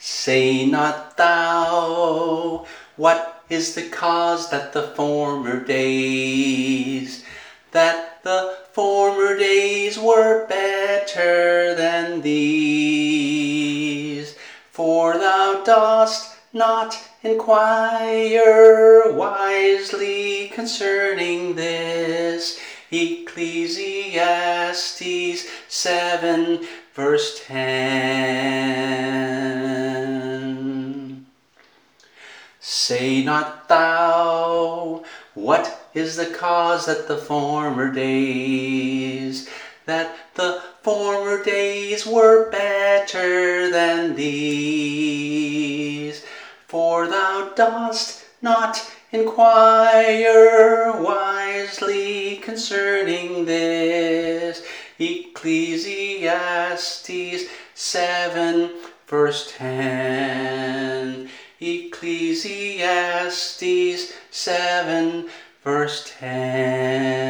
Say not thou, what is the cause that the former days were better than these? For thou dost not inquire wisely concerning this. Ecclesiastes 7 verse 10. Say not thou, what is the cause that the former days were better than these? For thou dost not inquire wisely concerning this. Ecclesiastes 7 verse 10. Ecclesiastes 7 verse 10.